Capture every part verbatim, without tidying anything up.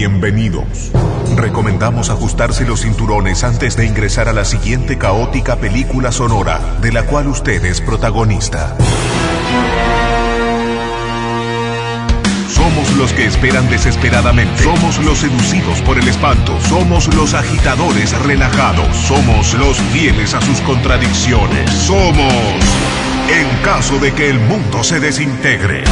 bienvenidos. Recomendamos ajustarse los cinturones antes de ingresar a la siguiente caótica película sonora, de la cual usted es protagonista. Somos los que esperan desesperadamente. Somos los seducidos por el espanto. Somos los agitadores relajados. Somos los fieles a sus contradicciones. Somos, en caso de que el mundo se desintegre.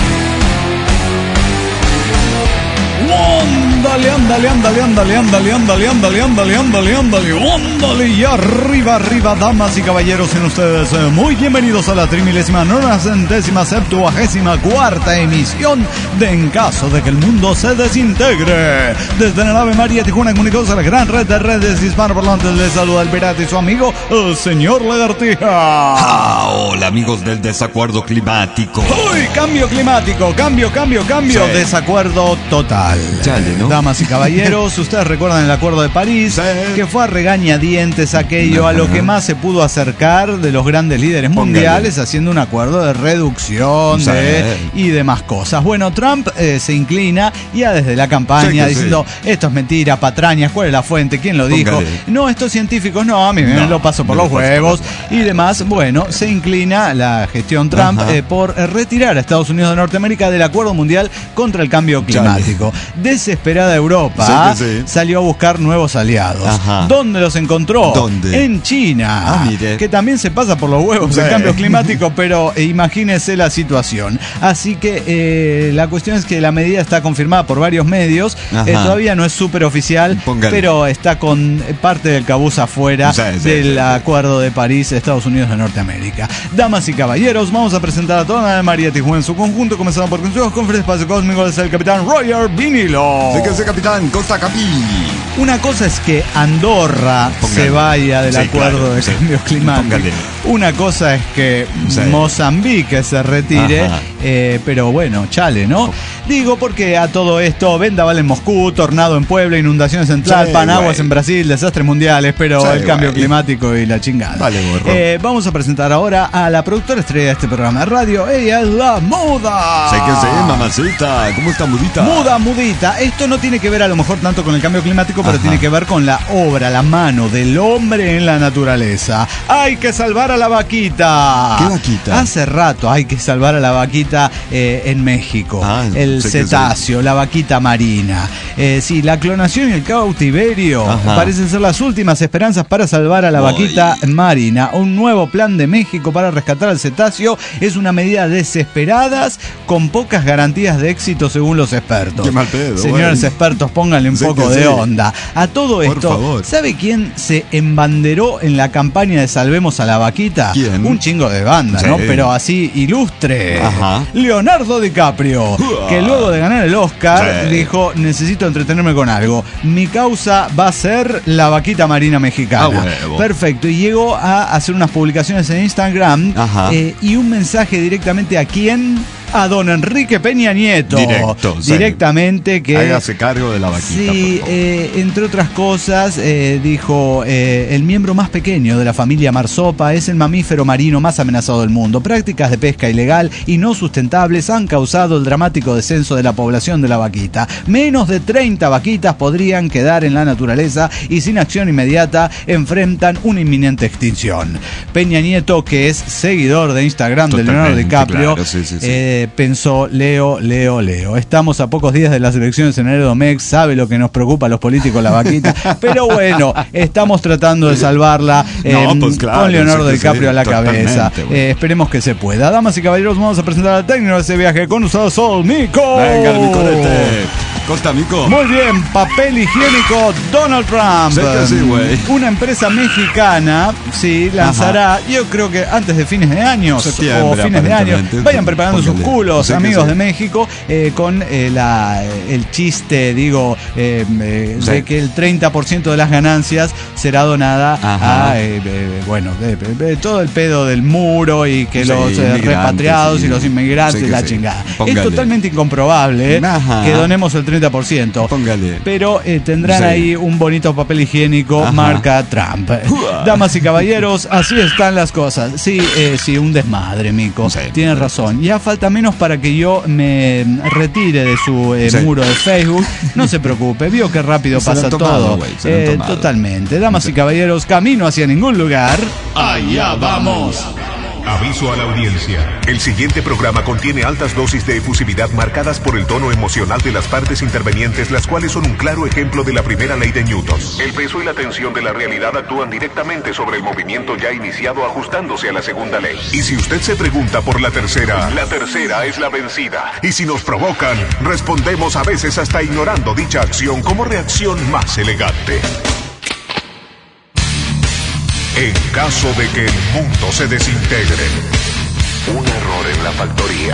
Ándale, ándale, ándale, ándale, ándale, ándale, ándale, ándale, ándale, ándale, ándale, y arriba, arriba, damas y caballeros, sean ustedes muy bienvenidos a la trimilésima, noventa, septuagésima, cuarta emisión de En Caso de que el Mundo se Desintegre. Desde la nave María Tijuana, comunicados a la gran red de redes hispanoparlantes, les saluda el pirata y su amigo, el señor Lagartija. Ah, hola, amigos del desacuerdo climático. Uy, cambio climático, cambio, cambio, cambio, sí. Desacuerdo total. Chale, ¿no? Damas y caballeros, ustedes recuerdan el Acuerdo de París, sí. que fue a regañadientes aquello a lo que más se pudo acercar de los grandes líderes mundiales, Póngale. haciendo un acuerdo de reducción sí. de, y demás cosas. Bueno, Trump eh, se inclina ya desde la campaña sí, diciendo, sí. esto es mentira, patrañas, ¿cuál es la fuente? ¿Quién lo dijo? Póngale. No, estos científicos, no, a mí no, me lo paso por los huevos y demás. Bueno, se inclina la gestión Trump eh, por retirar a Estados Unidos de Norteamérica del Acuerdo Mundial contra el Cambio Climático. Chale. Desesperada Europa sí, sí. salió a buscar nuevos aliados. Ajá. ¿Dónde los encontró? ¿Dónde? En China, ah, mire. que también se pasa por los huevos sí. el cambio climático, pero eh, imagínese la situación. Así que eh, la cuestión es que la medida está confirmada por varios medios, eh, todavía no es súper oficial, Póngale. pero está con parte del cabuz afuera sí, sí, del sí, Acuerdo sí. de París, Estados Unidos de Norteamérica. Damas y caballeros, vamos a presentar a toda la María Tijuana en su conjunto, comenzando por consejos, conferencias, espacio cósmico, desde el capitán Roger Vinilo. Sí que ese capitán, Costa Capi. Una cosa es que Andorra Póngale. se vaya del sí, acuerdo claro, de sí. cambio climático. Póngale. Una cosa es que sí. Mozambique se retire, eh, pero bueno, chale, ¿no? Oh. Digo porque a todo esto, vendaval en Moscú, tornado en Puebla, inundaciones en Tlalpan, sí, aguas en Brasil, desastres mundiales, pero sí, el cambio güey. climático y la chingada. Vale, eh, vamos a presentar ahora a la productora estrella de este programa de radio. Ella es la Muda. Sé que sí, mamacita. ¿Cómo está, Mudita? Muda, Mudita. Esto no tiene que ver a lo mejor tanto con el cambio climático, pero Ajá. tiene que ver con la obra, la mano del hombre en la naturaleza. Hay que salvar a la vaquita. ¿Qué vaquita? Hace rato hay que salvar a la vaquita eh, en México. Ah, el cetáceo, la vaquita marina. Eh, sí, la clonación y el cautiverio Ajá. parecen ser las últimas esperanzas para salvar a la Oy. vaquita marina. Un nuevo plan de México para rescatar al cetáceo es una medida desesperada con pocas garantías de éxito según los expertos. Qué mal pedo, Señores bueno. expertos, pónganle un sí poco de sí. onda. A todo Por esto, favor. ¿sabe quién se embanderó en la campaña de Salvemos a la Vaquita? ¿Quién? Un chingo de banda, sí. ¿no? Pero así ilustre. Ajá. Leonardo DiCaprio, uh, que luego de ganar el Oscar sí. dijo, necesito entretenerme con algo. Mi causa va a ser la vaquita marina mexicana. Ah, Perfecto. Y llegó a hacer unas publicaciones en Instagram eh, y un mensaje directamente a quién. A don Enrique Peña Nieto. Directo, directamente sí. que hágase cargo de la vaquita. Sí, eh, entre otras cosas, eh, dijo eh, el miembro más pequeño de la familia marsopa es el mamífero marino más amenazado del mundo. Prácticas de pesca ilegal y no sustentables han causado el dramático descenso de la población de la vaquita. Menos de treinta vaquitas podrían quedar en la naturaleza y sin acción inmediata enfrentan una inminente extinción. Peña Nieto, que es seguidor de Instagram Totalmente, de Leonardo DiCaprio, claro, sí, sí, sí. Eh, pensó, Leo, Leo, Leo. Estamos a pocos días de las elecciones en Aeromex, sabe lo que nos preocupa a los políticos la vaquita, pero bueno, estamos tratando de salvarla eh, no, pues claro, con Leonardo sí DiCaprio sí, a la cabeza. Bueno. Eh, esperemos que se pueda. Damas y caballeros, vamos a presentar al técnico de ese viaje con ustedes, Sol Mico. Venga, mi corete. Costa, Mico. Muy bien, papel higiénico Donald Trump. Sé que sí, güey. Una empresa mexicana, sí, lanzará, Ajá. yo creo que antes de fines de año o fines de año, vayan preparando Póngale. sus culos, sé amigos sí. de México, eh, con eh, la, el chiste, digo, eh, eh, sí. de que el treinta por ciento de las ganancias será donada Ajá. a, eh, eh, bueno, de, de, de, todo el pedo del muro y que sí, los eh, repatriados sí. y los inmigrantes, sí la sí. chingada. Póngale. Es totalmente incomprobable eh, que donemos el el treinta por ciento. Póngale. Pero eh, tendrán Sí. ahí un bonito papel higiénico Ajá. marca Trump. Damas y caballeros, así están las cosas. Sí, eh, sí, un desmadre, Mico. Sí. Tienes razón. Ya falta menos para que yo me retire de su eh, Sí. muro de Facebook. No se preocupe, vio que rápido Se lo pasa han tomado, todo. güey, se lo han Eh, tomado. totalmente. Damas y caballeros, camino hacia ningún lugar. Allá vamos. Aviso a la audiencia. El siguiente programa contiene altas dosis de efusividad marcadas por el tono emocional de las partes intervenientes, las cuales son un claro ejemplo de la primera ley de Newton. El peso y la tensión de la realidad actúan directamente sobre el movimiento ya iniciado, ajustándose a la segunda ley. Y si usted se pregunta por la tercera, la tercera es la vencida. Y si nos provocan, respondemos a veces hasta ignorando dicha acción como reacción más elegante. En caso de que el mundo se desintegre, un error en la factoría.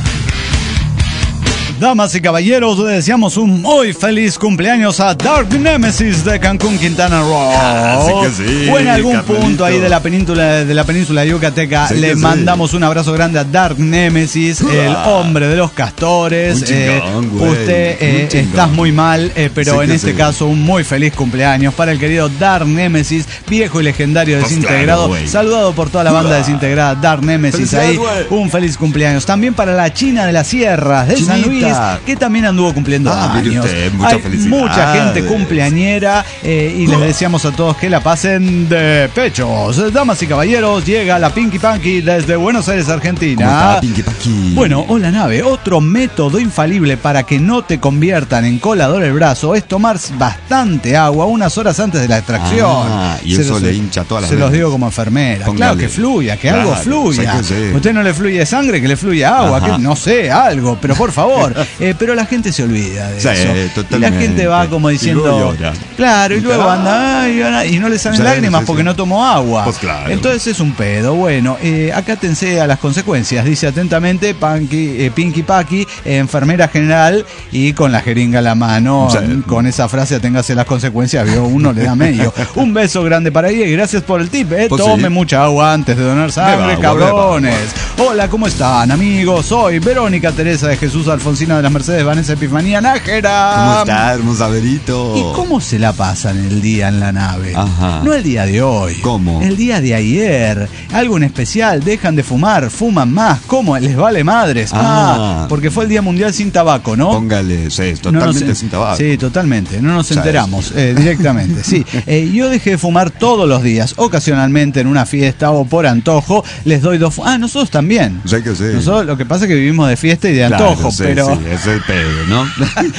Damas y caballeros, le deseamos un muy feliz cumpleaños a Dark Nemesis de Cancún, Quintana Roo. Ah, sí que sí, o en algún carnalito. punto ahí de la península de la península yucateca, Sí que le sí. mandamos un abrazo grande a Dark Nemesis, el hombre de los castores. Un chingón, Eh, güey, usted eh, un chingón. estás muy mal, eh, pero Sí en que este sí. caso un muy feliz cumpleaños para el querido Dark Nemesis, viejo y legendario Pues desintegrado, claro, güey. saludado por toda la banda Uah. desintegrada. Dark Nemesis Felicidades, ahí, güey. un feliz cumpleaños. También para la China de las Sierras de San Luis, Chinita. que también anduvo cumpliendo Ah, mire años. usted, muchas Hay felicidades. mucha gente cumpleañera eh, y les deseamos a todos que la pasen de pechos. Damas y caballeros, llega la Pinky Punky desde Buenos Aires, Argentina. ¿Cómo está, Pinky Paki? Bueno, hola nave. Otro método infalible para que no te conviertan en colador el brazo es tomar bastante agua unas horas antes de la extracción. Ah, y Se eso los- le hincha todas las Se los venas. digo como enfermera. Póngale. Claro, que fluya, que algo Claro, fluya. sé que sí. Usted no le fluye sangre, que le fluya agua, Ajá. que no sé, algo, pero por favor. Eh, pero la gente se olvida de Sí, eso. Y la totalmente. gente va como Y diciendo, luego llora. claro, y Y luego claro. anda "Ay, ahora", y no le salen Sí, lágrimas sí, porque sí. no tomó agua. Pues claro. Entonces es un pedo. Bueno, eh, acátense a las consecuencias. Dice atentamente Punky, eh, Pinky Paki, eh, enfermera general, y con la jeringa a la mano. Sí. Con esa frase, aténgase las consecuencias, vio, uno le da medio. Un beso grande para ella y gracias por el tip. Eh. Pues Tome sí. mucha agua antes de donar sangre, agua, cabrones. Hola, ¿cómo están, amigos? Soy Verónica Teresa de Jesús Alfonsina de las Mercedes, Vanessa Epifanía Nájera. ¿Cómo está, hermosa Verito? ¿Y cómo se la pasan el día en la nave? Ajá. No el día de hoy. ¿Cómo? El día de ayer. Algo en especial. Dejan de fumar, fuman más. ¿Cómo? Les vale madres. Ah, Ah. porque fue el Día Mundial sin tabaco, ¿no? Póngale, sí, No nos totalmente en- sin tabaco. Sí, totalmente. No nos O sea, enteramos eh, directamente. Sí. Eh, yo dejé de fumar todos los días. Ocasionalmente en una fiesta o por antojo les doy dos. fu- Ah, nosotros también. Sé que sí. Nosotros lo que pasa es que vivimos de fiesta y de Claro, antojo, sí, pero. sí, es el pedo, ¿no?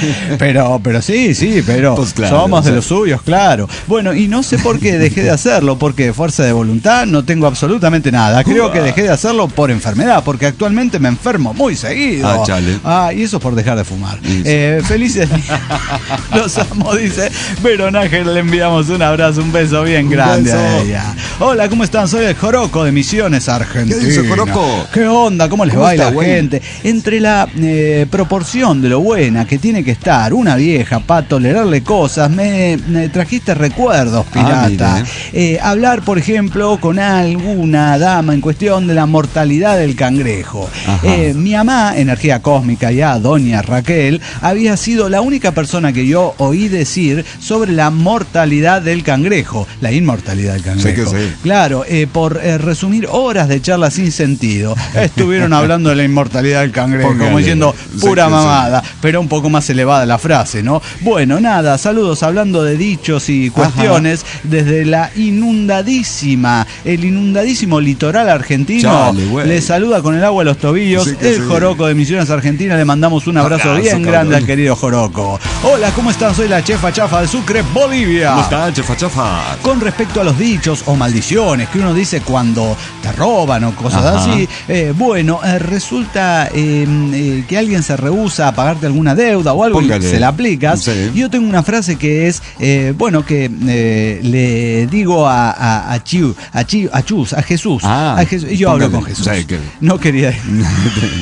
Pero, pero sí, sí, pero Pues claro, somos de o sea. los suyos, claro. Bueno, y no sé por qué dejé de hacerlo, porque de fuerza de voluntad no tengo absolutamente nada. Creo que dejé de hacerlo por enfermedad, porque actualmente me enfermo muy seguido. Ah, chale. Ah, y eso por dejar de fumar. Sí, sí. Eh, felices días. Los amo, dice Veronaje. Le enviamos un abrazo, un beso bien Un grande a beso. ella. Hola, ¿cómo están? Soy el Joroco de Misiones, Argentina. ¿Qué dice, Joroco? ¿Qué onda? ¿Cómo les ¿Cómo va a está, la güey? gente? Entre la eh, proporción de lo buena que tiene que estar una vieja para tolerarle cosas, me, me trajiste recuerdos, Ah, pirata. Eh, hablar, por ejemplo, con alguna dama en cuestión de la mortalidad del cangrejo. Ajá. Eh, mi mamá, energía cósmica ya, doña Raquel, había sido la única persona que yo oí decir sobre la mortalidad del cangrejo, la inmortalidad del cangrejo. Sí que sí. Claro, eh, por eh, resumir horas de charla sin sentido, estuvieron hablando de la inmortalidad del cangrejo, Póngale. como diciendo Sí pura que sí. mamada, pero un poco más elevada la frase, ¿no? Bueno, nada, saludos hablando de dichos y cuestiones desde la inundadísima, el inundadísimo litoral argentino. Chale, güey. Le saluda con el agua a los tobillos Sí que el sí. Joroco de Misiones Argentina. Le mandamos un abrazo Abrazo, bien cabrón. grande al querido Joroco. Hola, ¿cómo están? Soy la chefa chafa de Sucre, Bolivia. ¿Cómo está, chefa chafa? Con respecto a los dichos o maldiciones que uno dice cuando te roban o cosas Ajá. así, eh, bueno, eh, resulta eh, eh, que alguien se rehúsa a pagarte alguna deuda o algo Póngale. y se la aplicas. Sí. Yo tengo una frase que es, eh, bueno, que eh, le digo a, a, a, Chiu, a, Chiu, a Chus, a Jesús. Ah, a Jesús. Yo hablo con póngale. Jesús. Sí, que- No quería.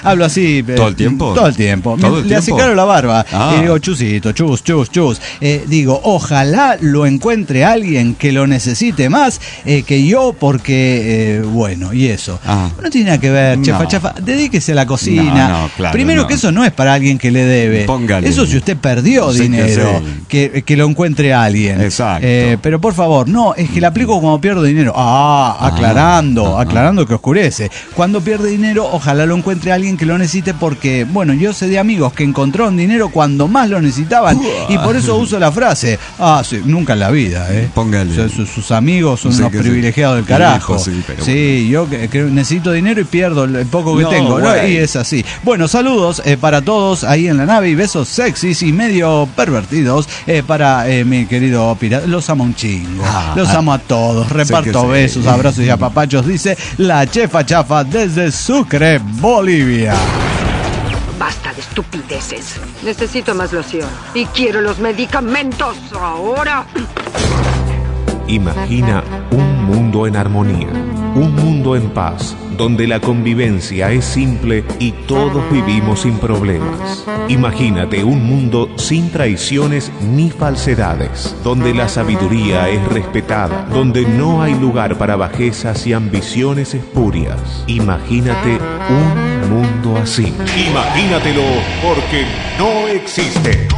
Hablo así. Eh, ¿Todo el tiempo? Todo el tiempo. ¿Todo Me, el le tiempo? acicalo la barba Ah. y digo, chusito, chus, chus, chus. Eh, digo, ojalá lo encuentre alguien que lo necesite más eh, que yo, porque, eh, bueno, y eso. Ah. No tiene nada que ver, chefa, No. chefa. Dedíquese a la cocina. No, no, claro, Primero no. que eso no es para alguien que le debe. Póngale. Eso si usted perdió Sí que dinero, sí. que, que lo encuentre alguien. Exacto. Eh, pero por favor, no, es que le aplico cuando pierdo dinero. Ah, aclarando, ah, aclarando que oscurece. Cuando pierde dinero, ojalá lo encuentre alguien que lo necesite, porque, bueno, yo sé de amigos que encontraron dinero cuando más lo necesitaban, y por eso uso la frase, ah, sí, nunca en la vida, ¿eh? Póngale. O sea, sus, sus amigos son Sí, unos que sí. privilegiados del carajo. Hijo, sí, pero Sí, yo que, que necesito dinero y pierdo el poco que No, tengo, ¿no? güey. Y es así. Bueno, saludos eh, para todos ahí en la nave y besos sexys y medio pervertidos eh, para eh, mi querido pirata. Los amo un chingo. Ah, Los ah. amo a todos. Reparto que sí. besos, abrazos y apapachos, dice la chefa chafa desde Sucre, Bolivia. Basta de estupideces. Necesito más loción. Y quiero los medicamentos ahora. Imagina un mundo en armonía, un mundo en paz, donde la convivencia es simple y todos vivimos sin problemas. Imagínate un mundo sin traiciones ni falsedades, donde la sabiduría es respetada, donde no hay lugar para bajezas y ambiciones espurias. Imagínate un mundo así. Imagínatelo, porque no existe.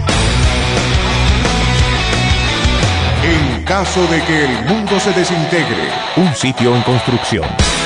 En caso de que el mundo se desintegre, Un sitio en construcción.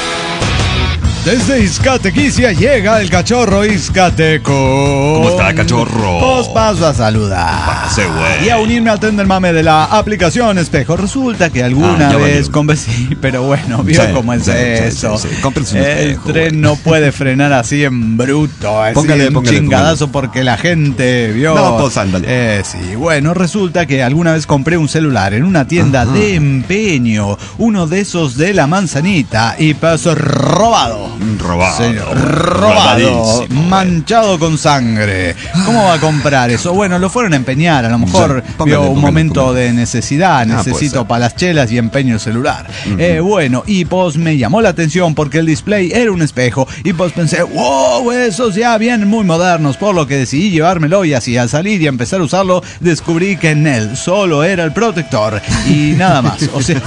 Desde Izcatequicia llega el cachorro Izcateco. ¿Cómo está, cachorro? Os paso a saludar. Pase, güey. Y a unirme al tren del mame de la aplicación Espejo. Resulta que alguna Ah, ya vez valió. convencí, pero bueno, vio Sí, cómo es sí, sí, eso. sí, sí. Cómprense un El espejo, tren güey. no puede frenar así en bruto, así Póngale, en póngale, chingadazo porque la gente vio. No, pues, ándale. Eh, sí, bueno, resulta que alguna vez compré un celular en una tienda Ajá. de empeño, uno de esos de la manzanita, y pasó robado. Robado. Señor, robado, Robadísimo, manchado con sangre. ¿Cómo va a comprar eso? Bueno, lo fueron a empeñar, a lo mejor Sí, póngale, vio un póngale, momento póngale. de necesidad, Ah, puede necesito ser. para las chelas y empeño el celular. Eh, bueno, y pues me llamó la atención porque el display era un espejo, y pues pensé, wow, esos ya vienen muy modernos, por lo que decidí llevármelo, y así al salir y empezar a usarlo, descubrí que en él solo era el protector y nada más. O sea,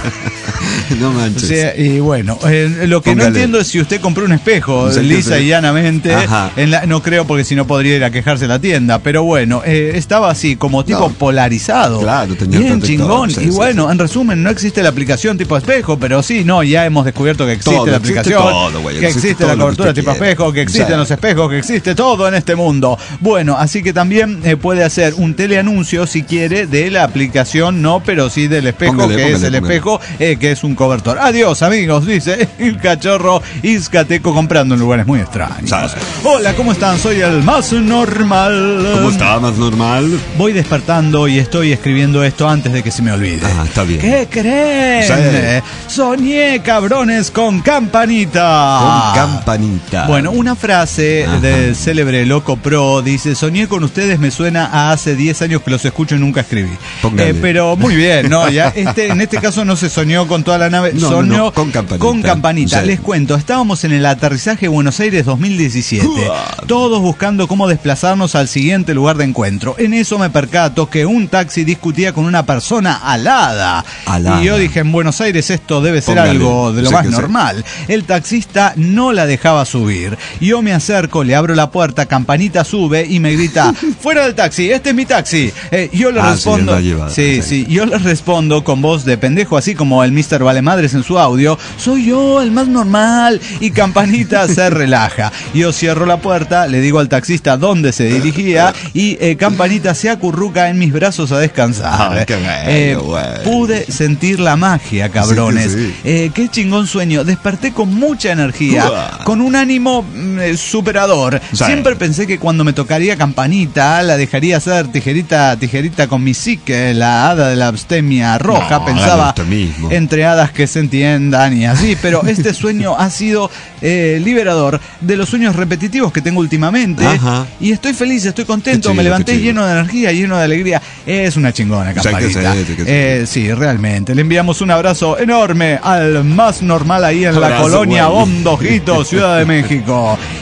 No o manches. sea, y bueno, eh, lo que no Póngale. entiendo es si usted compró un espejo, Sí, que lisa sí. y llanamente. Ajá. En la- no creo, porque si no podría ir a quejarse a la tienda. Pero bueno, eh, estaba así, como tipo No. polarizado. Claro, tenía bien protector, chingón. sí, y sí, bueno, sí. en resumen, no existe la aplicación tipo espejo, pero sí, no, ya hemos descubierto que existe Todo, la existe aplicación, todo, güey, que existe existe todo la lo que cobertura usted tipo quiere. espejo, que existen Sí. los espejos, que existe todo en este mundo. Bueno, así que también eh, puede hacer un teleanuncio si quiere de la aplicación, no, pero sí del espejo, Póngale, que es póngale, el póngale. espejo, eh, que es un cobertor. Adiós, amigos, dice el cachorro Izcateco, comprando en lugares muy extraños. Sabe. Hola, ¿cómo están? Soy el más normal. ¿Cómo está? ¿Más normal? Voy despertando y estoy escribiendo esto antes de que se me olvide. Ah, está bien. ¿Qué creen? Sí. Soñé, cabrones, con campanita. Con campanita. Bueno, una frase Ajá. del célebre Loco Pro dice: soñé con ustedes, me suena a hace diez años que los escucho y nunca escribí. Póngale. Eh, pero muy bien, ¿no? Ya, este, en este caso no se soñó con toda la nave, No, no, soñó no, con campanita. con campanita. Sí. Les cuento, estábamos en el aterrizaje Buenos Aires dos mil diecisiete, Uah. todos buscando cómo desplazarnos al siguiente lugar de encuentro. En eso me percato que un taxi discutía con una persona alada. Alada. Y yo dije, en Buenos Aires esto debe ser Póngale. algo de lo Sí más que sí. normal. El taxista no la dejaba subir. Yo me acerco, le abro la puerta, campanita sube y me grita: fuera del taxi, este es mi taxi. Eh, yo le Ah, sí, respondo, él la lleva, sí, sí. sí, yo le respondo con voz de pendejo, así como el mister Valemadres en su audio: soy yo, el más normal. Y campanita se relaja. Yo cierro la puerta, le digo al taxista dónde se dirigía, y eh, campanita se acurruca en mis brazos a descansar. Ah, qué bueno, Eh, güey. pude sentir la magia, cabrones. Sí que sí. Eh, qué chingón sueño. Desperté con mucha energía, Uah. con un ánimo mm, eh, superador. Sí. Siempre pensé que cuando me tocaría campanita, la dejaría hacer tijerita, tijerita con mi psique, la hada de la abstemia roja. No, Pensaba hágalo usted mismo. entre hadas que se entiendan y así, pero este sueño ha sido eh, liberador de los sueños repetitivos que tengo últimamente. Ajá. Y estoy feliz, estoy contento, Qué chido, me levanté qué chido. lleno de energía, lleno de alegría. Es una chingona O sea, que campanita. sí, que sí. Eh, sí, realmente. Le enviamos un abrazo enorme al más normal ahí en la Abrazo, colonia güey. Bondojito, Ciudad de México.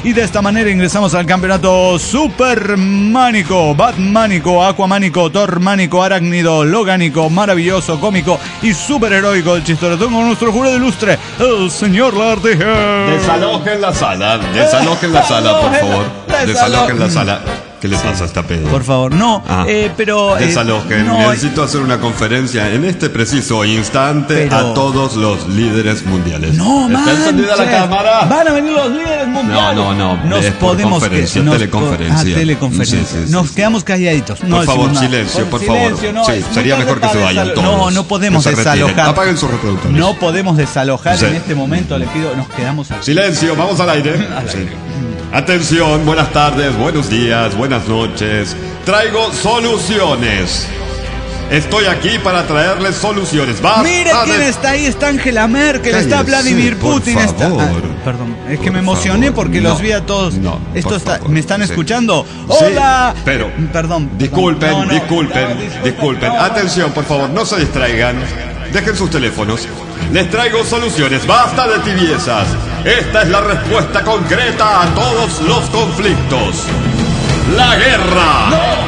Y de esta manera ingresamos al campeonato supermánico, batmánico, aquamánico, tormánico, arácnido, logánico, maravilloso, cómico y superheroico del chistoretón con nuestro jurado ilustre, el señor Lagartija. Desalojen la sala, desalojen la sala, por favor. Desalojen la sala. ¿Qué le pasa a esta pedo? Por favor, no, Ah, eh, pero... eh, Desalojen. no, Necesito hacer una conferencia en este preciso instante Pero- a todos los líderes mundiales. No, ¿Está encendida la manches. cámara? Van a venir los líderes mundiales. No, no, no, Nos es por podemos conferencia, nos- teleconferencia. Ah, teleconferencia. Sí, sí, sí, Nos sí. quedamos calladitos. No Por favor, decimos nada. silencio, por silencio, favor. no, Sí, es muy sería tarde mejor que para se vayan desalo- todos. No, no podemos Que se retiren. desalojar. Apaguen sus reproductores. No podemos desalojar Sí. en este momento. Le pido, nos quedamos aquí. Silencio, vamos al aire. Sí. Atención, buenas tardes, buenos días, buenas noches. Traigo soluciones. Estoy aquí para traerles soluciones. Basta Mire quién de- está ahí, está Angela Merkel, está Cállese, Vladimir por Putin, está... favor. Ah, perdón, es que Por me emocioné favor. porque No, los vi a todos. no, Esto por está, favor, ¿me están sí. escuchando? Sí, ¡Hola! pero- Perdón. Disculpen, perdón. No, no, disculpen, no, disculpen, disculpen. no, no. Atención, por favor, no se distraigan. Dejen sus teléfonos. Les traigo soluciones. Basta de tibiezas. Esta es la respuesta concreta a todos los conflictos. La guerra.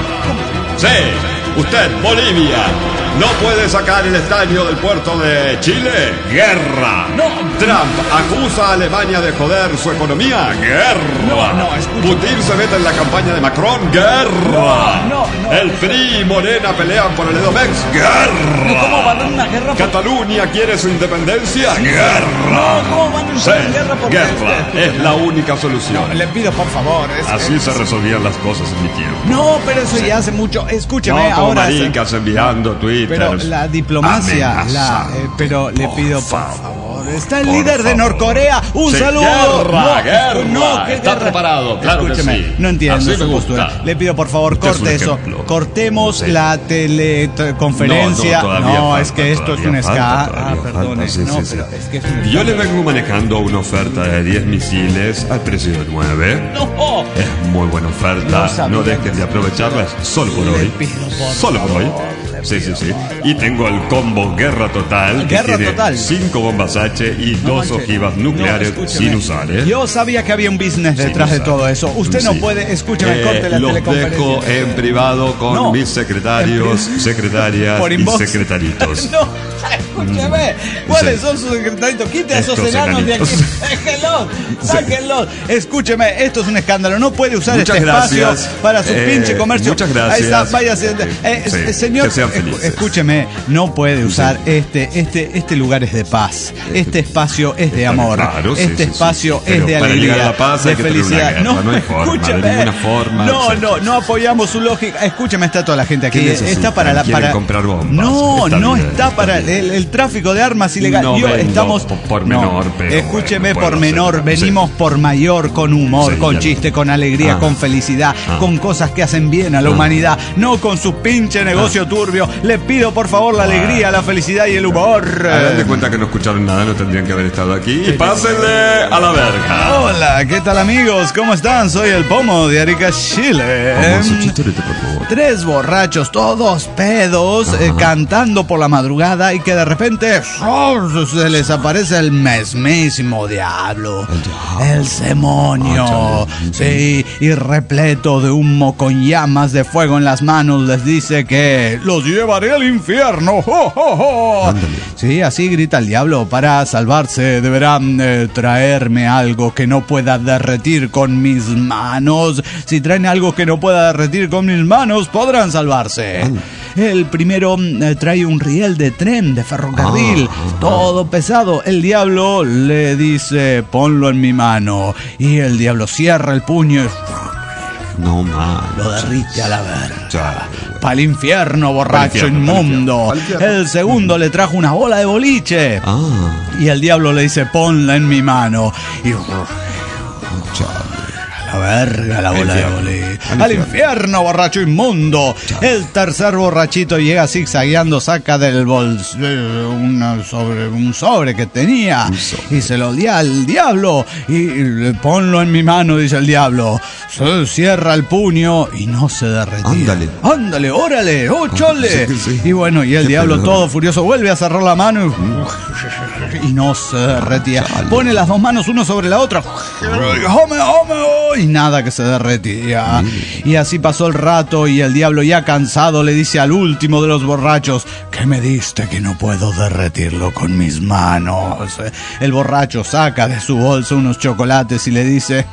Sí, usted, Bolivia, ¿no puede sacar el estaño del puerto de Chile? ¡Guerra! Trump acusa a Alemania de joder su economía. ¡Guerra! No, no, escucha. Putin se mete en la campaña de Macron. ¡Guerra! No, no, no. El P R I y Morena pelean por el Edomex. ¡Guerra! ¿Cómo van a dar una guerra por... Cataluña quiere su independencia. ¡Guerra! No, ¿cómo van a Sí, entrar en guerra por... guerra es la única solución. Le pido, por favor. es- Así es- se resolvían las cosas en mi tiempo. No, pero eso ya hace mucho. Escúcheme, No como ahora... maricas enviando Twitter. Pero la diplomacia, la, eh, pero le pido por favor. Está el por líder de favor. Norcorea. Un Sí, saludo. guerra, no, guerra. no, ¿qué Está guerra? preparado, claro que Escúcheme, sí. no entiendo Así su me postura. gusta. Le pido por favor, Usted es un corte eso. ejemplo. Cortemos Sí. la teleconferencia. No, no, todavía No, falta, es que esto es todavía un falta, ska. Ah, todavía perdone. falta, sí, No, sí, pero sí. es que es un Yo le ska. vengo manejando una oferta de diez misiles al precio de nueve. No. Es muy buena oferta. No No, sabía dejes que- de aprovecharlas solo por Le hoy. pido, por Solo por favor, hoy. le Sí, sí, pido, sí. por favor. Y tengo el combo Guerra Total. Que Guerra tiene Total. cinco bombas H y No dos manche. ojivas No, nucleares escúcheme. sin usar, ¿eh? Yo sabía que había un business Sin detrás de usar. todo eso. Usted no Sí. puede, escúcheme, Eh, corte la los teleconferencia. dejo en privado con No. mis secretarios, En pri- secretarias Por y inbox. secretaritos. No, escúcheme. ¿Cuáles Sí. son sus secretaritos? Quite a esos Estos enanos de aquí. enanitos. Déjenlos, sáquenlos. Escúcheme, esto es un escándalo. No puede usar Muchas este espacio gracias. para su Eh, pinche comercio. muchas gracias. Ahí está, váyase. Eh, Sí, eh, señor, que sean escu- felices. escúcheme, no puede usar este, este, este lugar es de paz. Este espacio es de Está amor. claro, sí, Este sí, sí. espacio Pero es de para alegría, llegar a la paz de hay que tener una felicidad. guerra, no hay forma, de escúcheme. ninguna forma. No, Sí, no, sí, no apoyamos su lógica. Escúcheme, está toda la gente aquí. ¿Qué necesitan? Está para la ¿Quieren para comprar bombas? No, Está no bien, está está para bien. el, el tráfico de armas ilegal. No Yo, vengo estamos por- por no, menor, pero escúcheme, bueno, por puedo menor, hacer- venimos sí. por mayor, con humor, Sí, con ya chiste, lo- con alegría, Ah. con felicidad, Ah. con cosas que hacen bien a la Ah. humanidad, no con su pinche negocio turbio. Le pido por favor la alegría, la felicidad y el humor. Hagan de cuenta que no escucharon nada, no tendrían que haber estado aquí. Y pásenle a la verga. Hola, ¿qué tal amigos? ¿Cómo están? Soy el Pomo de Arica, Chile. Vamos, su chistorete, por favor. Tres borrachos, todos pedos, eh, cantando por la madrugada y que de repente ¡oh! Se les aparece el mismísimo diablo, el demonio, sí, y repleto de humo con llamas de fuego en las manos les dice que los llevaré al infierno. ¡Jo, jo, jo! Sí, así grita el diablo. Para salvarse deberán eh, traerme algo que no pueda derretir con mis manos. Si traen algo que no pueda derretir con mis manos, podrán salvarse. El primero eh, trae un riel de tren, de ferrocarril, todo pesado. El diablo le dice, ponlo en mi mano. Y el diablo cierra el puño y No más. lo derrite a la verga. Ya. Para el infierno, borracho Pa'l infierno, pa'l inmundo. infierno, pa'l infierno. El segundo le trajo una bola de boliche. Ah, Y el diablo le dice, ponla en mi mano. Y chale. la verga, la bola de boliche. Al infierno, borracho inmundo. El tercer borrachito llega zigzagueando, saca del bolso una sobre, un sobre que tenía y se lo di al diablo. Y ponlo en mi mano, dice el diablo. Se cierra el puño y no se derretía. Ándale. Ándale, órale, oh, chole. Sí, sí. Y bueno, y el Qué diablo pedo. todo furioso vuelve a cerrar la mano y, y no se derretía. Chale. Pone las dos manos uno sobre la otra. Home, home, oh, y nada que se derretía. Y así pasó el rato y el diablo, ya cansado, le dice al último de los borrachos: ¿qué me diste que no puedo derretirlo con mis manos? El borracho saca de su bolsa unos chocolates y le dice: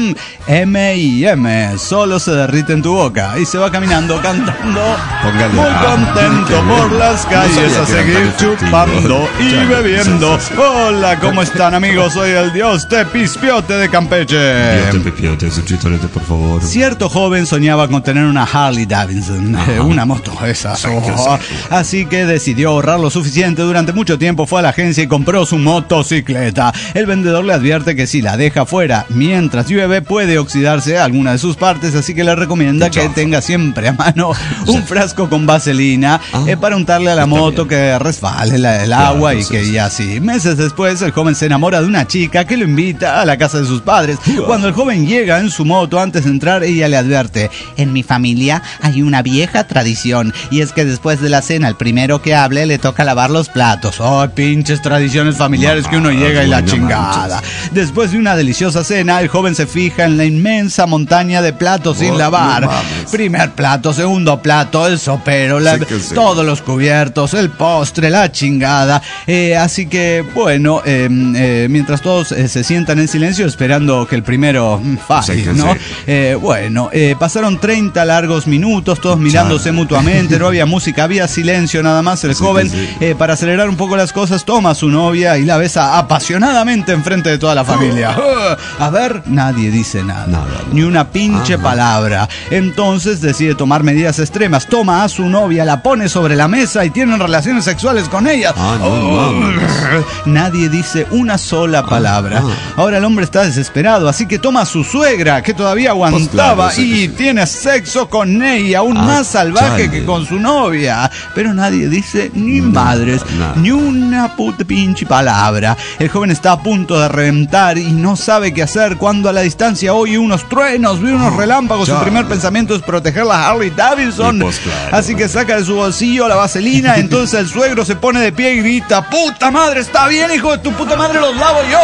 M y M, solo se derrite en tu boca. Y se va caminando cantando, Póngale. muy Ah, contento qué por bien. las No calles sabía a que eran seguir tan efectivos. chupando y Chale, bebiendo. sí, sí, sí. Hola, ¿cómo están, amigos? Soy el dios Tepispiote de Campeche. Yo te pepiote, su chitorete, por favor. Cierto joven soñaba con tener una Harley Davidson, eh, una moto esa. Oh, así que decidió ahorrar lo suficiente. Durante mucho tiempo fue a la agencia y compró su motocicleta. El vendedor le advierte que si la deja fuera mientras llueve puede oxidarse alguna de sus partes, así que le recomienda que tenga siempre a mano un frasco con vaselina eh, para untarle a la moto, que resbale la- el agua y que ya así. Meses después el joven se enamora de una chica que lo invita a la casa de sus padres. Cuando el joven llega en su moto, antes de entrar ella le advierte: en mi familia hay una vieja tradición y es que después de la cena el primero que hable le toca lavar los platos. Ay, pinches tradiciones familiares que uno llega y la no chingada. Después de una deliciosa cena, el joven se fija en la inmensa montaña de platos sin Oh, lavar. no mames. Primer plato, segundo plato, el sopero, la- Sí que sí. todos los cubiertos, el postre, la chingada. Eh, así que, bueno, eh, eh, mientras todos eh, se sientan en silencio esperando que el primero mm, falle, Sí que ¿no? sí. Eh, bueno, eh, pasaron treinta largos minutos, todos mirándose mutuamente, no había música, había silencio nada más. El Sí joven, que sí. eh, para acelerar un poco las cosas, toma a su novia y la besa apasionadamente enfrente de toda la familia. A ver, nadie dice nada, Nada, nada. ni una pinche Ajá. palabra. Entonces decide tomar medidas extremas. Toma a su novia, la pone sobre la mesa y tienen relaciones sexuales con ella. Ah, no Oh, mames. nadie dice una sola palabra. ah. Ahora el hombre está desesperado, así que toma a su suegra, que todavía aguantaba, Pues claro, sí, y sí. tiene sexo con ella, aún Ah, más salvaje chale. que con su novia. Pero nadie dice ni Nada, madres, nada. ni una puta pinche palabra. El joven está a punto de reventar y no sabe qué hacer cuando a la distancia oye unos truenos, ve unos relámpagos. Su chale. primer pensamiento es proteger la Harley Davidson. Y pues claro. Así que saca de su bolsillo la vaselina. Entonces el suegro se pone de pie y grita: ¡puta madre, está bien, hijo de tu puta madre, los lavo yo!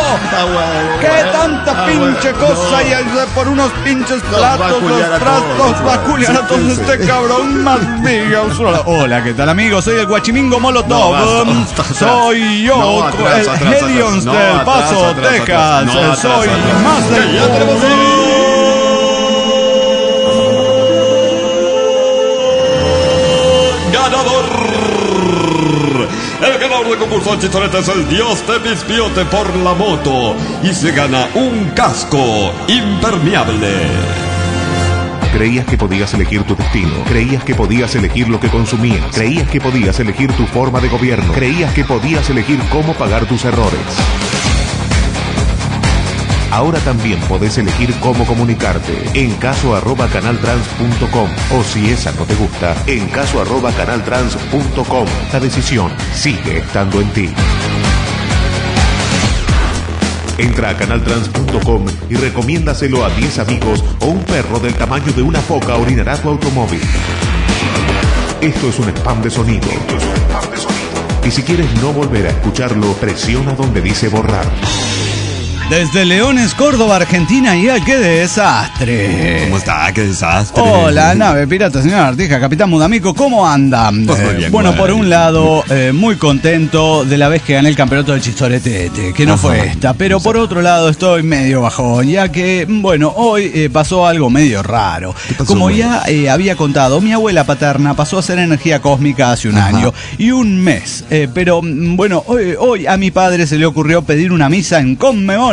¿Qué tanta pinche cosa hay ahí por unos pinches va a platos, culiar los a trastos, todos, va a culiar a sí, todos sí, este sí. cabrón más diga un solo- Hola, ¿qué tal, amigos? Soy el Guachimingo Molotov. No, basta, basta, atrás. Soy yo, No, atrás, el atrás, Helions atrás. No, del atrás, Paso, atrás, Texas. atrás. No, atrás, Soy atrás. más del Que ya tenemos ganador. El ganador del concurso de chistoretes es el dios Tepispiote por la moto y se gana un casco impermeable. Creías que podías elegir tu destino, creías que podías elegir lo que consumías, creías que podías elegir tu forma de gobierno, creías que podías elegir cómo pagar tus errores. Ahora también podés elegir cómo comunicarte en caso arroba canaltrans punto com o si esa no te gusta, en caso arroba canaltrans punto com. La decisión sigue estando en ti. Entra a canaltrans punto com y recomiéndaselo a diez amigos o un perro del tamaño de una foca orinará tu automóvil. Esto es un spam de sonido. Y si quieres no volver a escucharlo, presiona donde dice borrar. Desde Leones, Córdoba, Argentina, y ¡ay, qué desastre! ¿Cómo está? ¡Qué desastre! Hola, nave pirata, señor Artija, capitán Mudamico, ¿cómo andan? Pues muy Eh, bien, bueno, güey. por un lado, eh, muy contento de la vez que gané el campeonato del Chistorete, que no Ajá. fue esta, pero por otro lado estoy medio bajón, ya que, bueno, hoy eh, pasó algo medio raro. ¿Qué pasó, Como güey? ya eh, había contado, mi abuela paterna pasó a ser energía cósmica hace un Ajá. año y un mes, eh, pero mm, bueno, hoy, hoy a mi padre se le ocurrió pedir una misa en conmemoración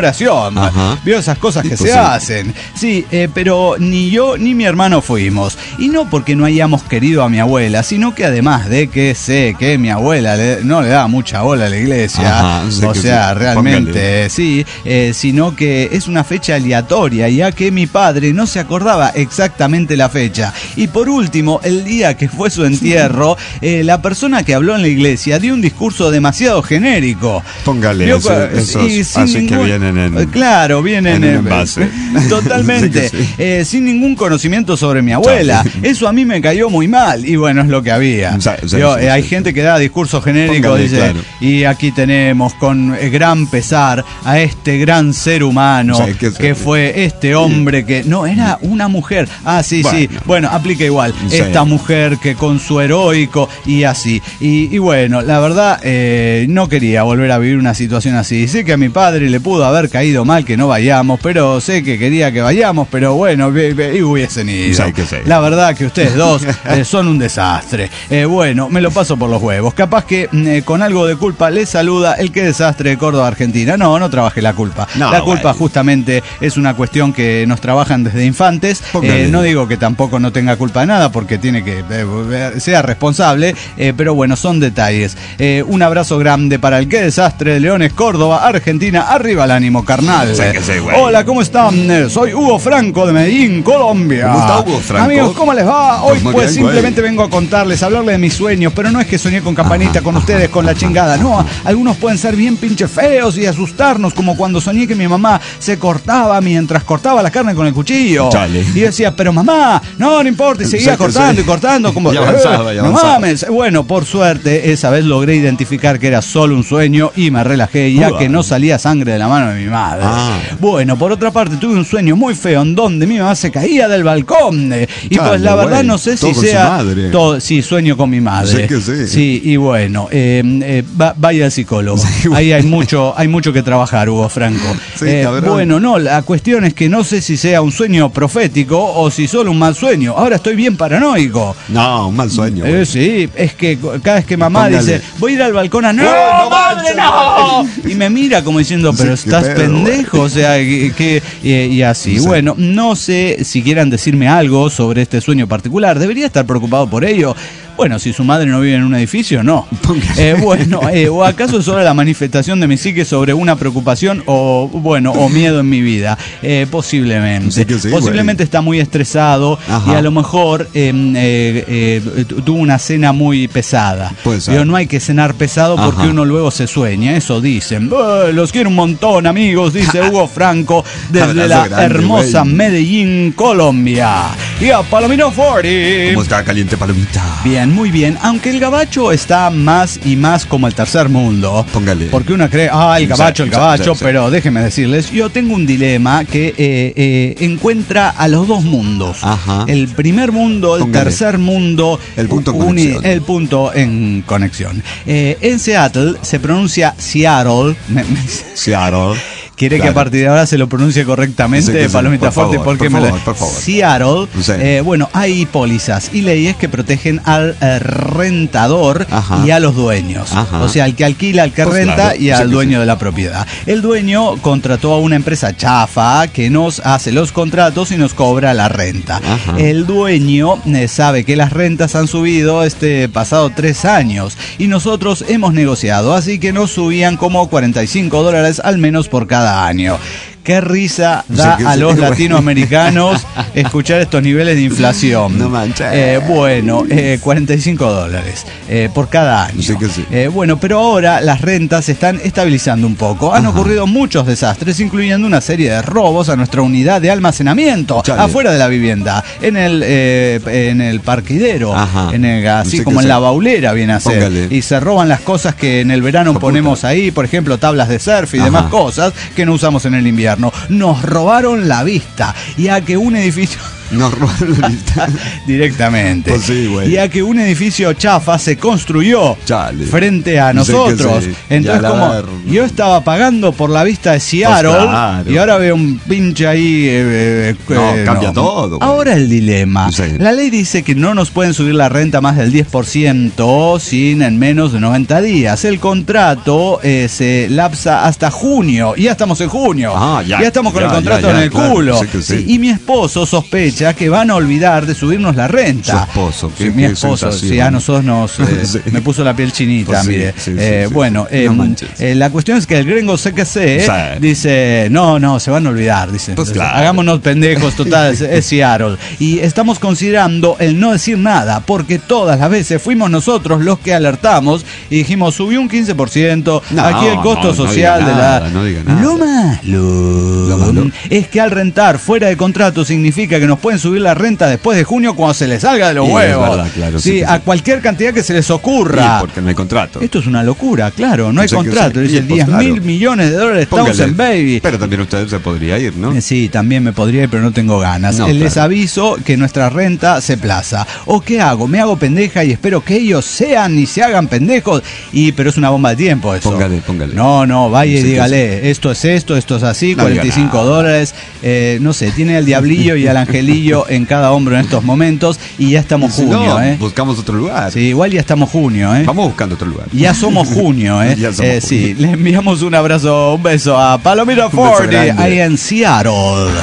conmemoración. Ajá. Vio esas cosas que Sí, se pues sí. hacen. Sí, eh, pero ni yo ni mi hermano fuimos. Y no porque no hayamos querido a mi abuela, sino que además de que sé que mi abuela le- no le da mucha bola a la iglesia, Ajá, sé o que sea, sí. realmente Póngale. sí, eh, sino que es una fecha aleatoria, ya que mi padre no se acordaba exactamente la fecha. Y por último, el día que fue su entierro, eh, la persona que habló en la iglesia dio un discurso demasiado genérico. Póngale Vio, ese- esos y sin así que vienen en- Claro, vienen en un envase. Totalmente. Sí que sí. Eh, sin ningún conocimiento sobre mi abuela. Chale. Eso a mí me cayó muy mal. Y bueno, es lo que había. Sí, sí, Vio, sí, eh, hay sí, gente que da discursos genéricos, Póngale, dice, claro. y aquí tenemos con eh, gran pesar a este gran ser humano Sí, que que sí. fue este hombre que... No, era una mujer. Ah, sí, sí. Bueno. Bueno, aplica igual. Sí. Esta mujer que con su heroico y así. Y, y bueno, la verdad, eh, no quería volver a vivir una situación así. Sé que a mi padre le pudo haber caído mal que no vayamos, pero sé que quería que vayamos, pero bueno, ve- ve- y hubiesen ido. Sí, que sí. La verdad que ustedes dos eh, son un desastre. Eh, bueno, me lo paso por los huevos. Capaz que mm, eh, con algo de culpa les saluda el que desastre de Córdoba, Argentina. No, no trabaje la culpa. No, la culpa bueno. justamente es una cuestión que nos trabajan desde infantes. Póngale. Eh, no digo que tampoco no tenga culpa de nada, porque tiene que eh, sea responsable, eh, pero bueno, son detalles. Eh, un abrazo grande para el que desastre de Leones, Córdoba, Argentina. Arriba el ánimo, carnal. Sí que sí, güey. Hola, ¿cómo están? Eh, Soy Hugo Franco de Medellín, Colombia. ¿Cómo está, Hugo Franco? Amigos, ¿cómo les va? Hoy Pues muy pues bien, güey. simplemente vengo a contarles, a hablarles de mis sueños, pero no es que soñé con campanita, Ajá. con ustedes, con la chingada. No, algunos pueden ser bien pinche feos y asustarnos, como cuando soñé que mi mamá se cortaba mientras cortaba la carne con el cuchillo. Chale. Y decía, pero mamá, no, no importa, y seguía Sí que cortando sí. y cortando, como Y avanzaba, y no avanzaba. mames. Bueno, por suerte, esa vez logré identificar que era solo un sueño y me relajé, ya Uah. que no salía sangre de la mano de mi madre. Ah. Bueno, por otra parte, tuve un sueño muy feo en donde mi mamá se caía del balcón. eh, Y Chale, pues la verdad güey. no sé si Todo con su sea... madre. todo- sí, sueño con mi madre. Sí que sí. Sí, y bueno, eh, eh, va- vaya al psicólogo. Sí, Ahí hay mucho, hay mucho que trabajar, Hugo Franco. Sí, Eh, cabrón. bueno, no, la cuestión es que no sé si sea un sueño profético o si solo un mal sueño. Ahora estoy bien paranoico. No, un mal sueño. Eh, güey. sí, es que cada vez que mamá Póngale. dice, voy a ir al balcón a... ¡No, no madre, manches, no! Y me mira como diciendo, pero Sí, qué estás pedo, pendejo, o sea, que, que- y, y así. Sí. Bueno, no sé si quieran decirme algo sobre este sueño particular. ¿Debería estar preocupado por ello? Bueno, si su madre no vive en un edificio, no. Eh, bueno, eh, o acaso es solo la manifestación de mi psique sobre una preocupación o, bueno, o miedo en mi vida. Eh, posiblemente. Sí que sí, posiblemente güey. está muy estresado Ajá. y a lo mejor eh, eh, eh, tu- tuvo una cena muy pesada. Puede ser. Pero no hay que cenar pesado porque Ajá. uno luego se sueña, eso dicen. Eh, los quiero un montón, amigos, dice Hugo Franco desde Abrazo la grande, hermosa güey. Medellín, Colombia. Y a Palomino cuarenta. ¿Cómo está caliente palomita? Bien, muy bien. Aunque el gabacho está más y más como el tercer mundo. Póngale. Porque uno cree, ah, el gabacho, el Sí, sí, gabacho, sí, sí. pero déjenme decirles, yo tengo un dilema que eh, eh, encuentra a los dos mundos. Ajá. El primer mundo, el Póngale. tercer mundo. El punto en uni- conexión. El punto en conexión. Eh, en Seattle se pronuncia Seattle. Me- me- Seattle. Quiere que Claro. a partir de ahora se lo pronuncie correctamente, Sí que sí, Palomita por Forte, favor, porque por me favor, la- por favor. Seattle, Sí. eh, bueno, hay pólizas y leyes que protegen al eh, rentador Ajá. y a los dueños. Ajá. O sea, al que alquila, al que Pues renta claro, y al sí que dueño sí. de la propiedad. El dueño contrató a una empresa chafa que nos hace los contratos y nos cobra la renta. Ajá. El dueño eh, sabe que las rentas han subido este pasado tres años y nosotros hemos negociado, así que nos subían como cuarenta y cinco dólares al menos por cada año. Qué risa da Sí que a sí, los güey. latinoamericanos escuchar estos niveles de inflación. No manches. Eh, bueno, eh, cuarenta y cinco dólares eh, por cada año. Sí que sí. Eh, bueno, pero ahora las rentas se están estabilizando un poco. Han Ajá. ocurrido muchos desastres, incluyendo una serie de robos a nuestra unidad de almacenamiento Chale. afuera de la vivienda, en el eh, en el parquidero, Ajá. en el, así Sí como que en sí. la baulera viene a ser. Póngale. Y se roban las cosas que en el verano Hijo ponemos puta. ahí, por ejemplo, tablas de surf y Ajá. demás cosas que no usamos en el invierno. Nos robaron la vista, ya que un edificio Nos robaron la lista. Directamente. Pues sí, güey. Y a que un edificio chafa se construyó Chale. frente a nosotros. Sí, sí. Entonces, Ya como la- yo estaba pagando por la vista de Seattle, Pues claro. y ahora veo un pinche ahí. eh, eh, No, eh, cambia todo, güey. Ahora el dilema. Sí. La ley dice que no nos pueden subir la renta más del diez por ciento sin en menos de noventa días. El contrato eh, se lapsa hasta junio. Y ya estamos en junio. Ah, ya, ya estamos con ya, el contrato ya, ya, en el claro, culo. sí que sí. Sí, y mi esposo sospecha que van a olvidar de subirnos la renta. Su esposo, Sí, qué- mi qué esposo, sensación. sí, a nosotros nos eh, Sí. me puso la piel chinita, Pues sí, mire. sí, sí, Eh, sí, bueno, sí. eh, No manches. eh, la cuestión es que el gringo C Q C Sí. dice, no, no, se van a olvidar, dice. Pues claro. Hagámonos pendejos, total, es, es Seattle. Y estamos considerando el no decir nada, porque todas las veces fuimos nosotros los que alertamos y dijimos, subió un quince por ciento, No, aquí el costo no, no social diga de nada, la... no diga nada. Lo malo, Lo malo. es que al rentar fuera de contrato significa que nos pueden subir la renta después de junio cuando se les salga de los Y es huevos. verdad, claro, sí, sí que a sí. cualquier cantidad que se les ocurra. Sí, porque no hay contrato. Esto es una locura, claro, no hay Sí que contrato. sí. Dice Y, pues, diez mil claro. millones de dólares Póngale. Thousand Baby. Pero también usted se podría ir, ¿no? Eh, Sí, también me podría ir, pero no tengo ganas. No, Eh, Les claro. aviso que nuestra renta se plaza. ¿O qué hago? ¿Me hago pendeja y espero que ellos sean y se hagan pendejos? Y pero es una bomba de tiempo eso. Póngale, póngale. No, no, vaya y Sí que dígale, esto es esto, esto es así, No diga cuarenta y cinco nada. dólares. Eh, no sé, tiene al diablillo y al angelillo en cada hombro en estos momentos y ya estamos Si junio, no, ¿eh? buscamos otro lugar. Sí, igual ya estamos junio, ¿eh? Vamos buscando otro lugar. Ya somos junio, ¿eh? Ya somos Eh, sí, junio. le enviamos un abrazo, un beso a Palomino beso Ford grande. ahí en Seattle.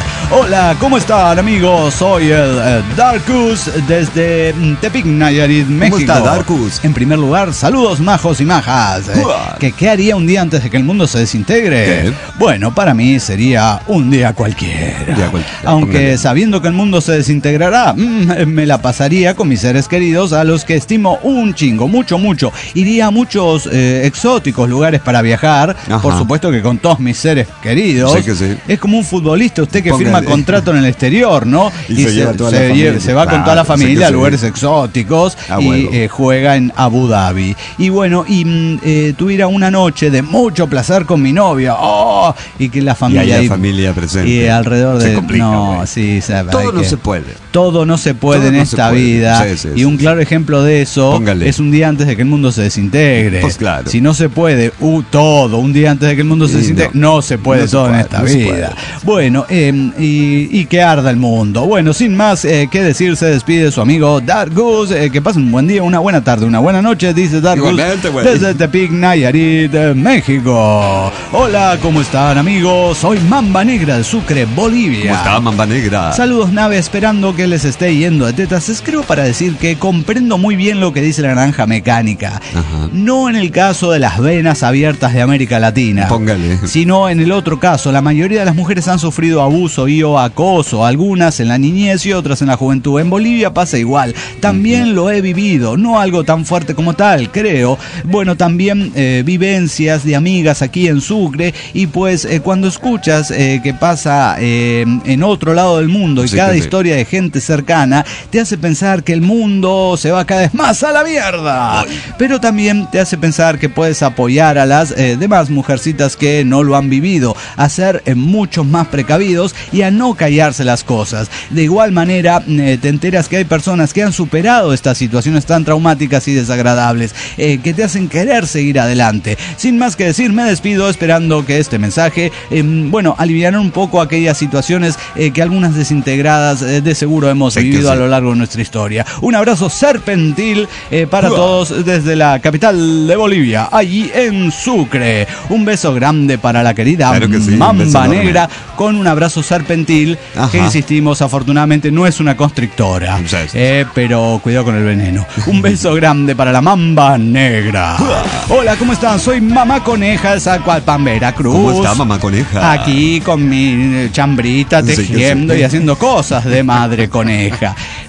Hola, ¿cómo están, amigos? Soy el eh, Darkus desde mm, Tepic, Nayarit, México. está, Darkus? En primer lugar, saludos majos y majas. Eh, What? ¿qué, ¿Qué haría un día antes de que el mundo se desintegre? ¿Qué? Bueno, para mí sería un día cualquiera. Un día cualquiera, Aunque póngale. sabiendo que el mundo se desintegrará, mm, me la pasaría con mis seres queridos a los que estimo un chingo, mucho, mucho. Iría a muchos eh, exóticos lugares para viajar, Ajá. por supuesto que con todos mis seres queridos. Sí que sí. Es como un futbolista, usted que Póngale. firma contrato en el exterior, ¿no? Y se lleva toda la se familia. lle- se va con toda la Claro, sí familia que a sí. lugares exóticos Ah, y huevo. eh, juega en Abu Dhabi. Y bueno, y mm, eh, tuviera una noche de mucho placer con mi novia. ¡Oh! Y que la Y familia hay la ahí- familia presente. y alrededor Se de complica, no, güey. sí, sabe, Todo hay no que- se puede. Todo no se puede Todo en no se esta puede. vida. Sí, sí, y sí, un sí. claro ejemplo de eso Póngale. es un día antes de que el mundo se desintegre. Pues claro. Si no se puede uh, todo un día antes de que el mundo se Y desintegre, no, no. se puede No se todo en puede, esta no se vida. puede. Bueno, eh, y, y que arda el mundo. Bueno, sin más eh, que decir, se despide su amigo Dark Goose. Eh, que pasen un buen día, una buena tarde, una buena noche, dice Dark Goose Igualmente, güey. desde Tepic, Nayarit, eh, México. Hola, ¿cómo están, amigos? Soy Mamba Negra de Sucre, Bolivia. ¿Cómo está, Mamba Negra? Saludos, nave, esperando que les esté yendo de tetas. Escribo para decir que comprendo muy bien lo que dice la naranja mecánica. Ajá. No en el caso de las venas abiertas de América Latina. Póngale. Sino en el otro caso. La mayoría de las mujeres han sufrido abuso y o acoso. Algunas en la niñez y otras en la juventud. En Bolivia pasa igual. También lo he vivido. No algo tan fuerte como tal, creo. Bueno, también eh, vivencias de amigas aquí en Sucre. Y pues eh, cuando escuchas eh, que pasa eh, en otro lado del mundo y Sí, cada que sí. historia de gente cercana te hace pensar que el mundo se va cada vez más a la mierda. Pero también te hace pensar que puedes apoyar a las eh, demás mujercitas que no lo han vivido, a ser eh, mucho más precavidos y a no callarse las cosas. De igual manera, eh, te enteras que hay personas que han superado estas situaciones tan traumáticas y desagradables, eh, que te hacen querer seguir adelante. Sin más que decir, me despido esperando que este mensaje, eh, bueno, aliviará un poco aquellas situaciones eh, que algunas desintegradas eh, de seguro hemos Sí que vivido a sí. lo largo de nuestra historia. Un abrazo serpentil eh, para Uah. todos desde la capital de Bolivia, allí en Sucre. Un beso grande para la querida Claro que sí, un beso Mamba enorme. Negra con un abrazo serpentil Ajá. que, insistimos, afortunadamente no es una constrictora. Sí, sí. Eh, pero cuidado con el veneno. Un beso grande para la Mamba Negra. Hola, ¿cómo están? Soy Mamá Coneja de Zacualpan, Veracruz. ¿Cómo está, Mamá Coneja? Aquí con mi chambrita Sí que tejiendo sí. y haciendo cosas de madre coneja.